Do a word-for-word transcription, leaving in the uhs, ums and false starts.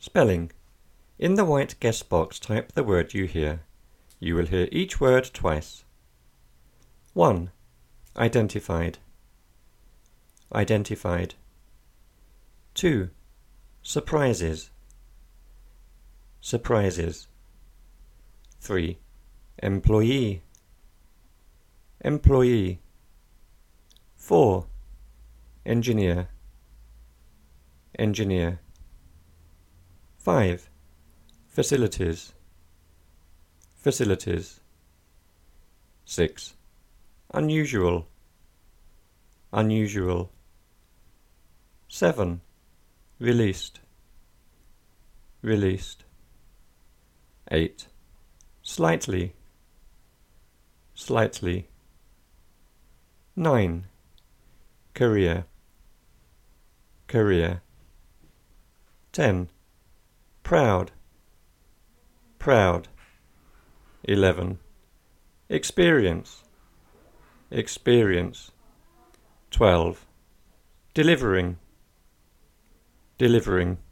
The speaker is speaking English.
Spelling. In the white guess box type the word you hear. You will hear each word twice. one. Identified. Identified. two. Surprises. Surprises. three. Employee. Employee. four. Engineer. Engineer. five. Facilities. Facilities. six. Unusual. Unusual. seven. Released. Released. eight. Slightly. Slightly. nine. Career. Career. ten. Proud. Proud. eleven. Experience. Experience. twelve. Delivering. Delivering.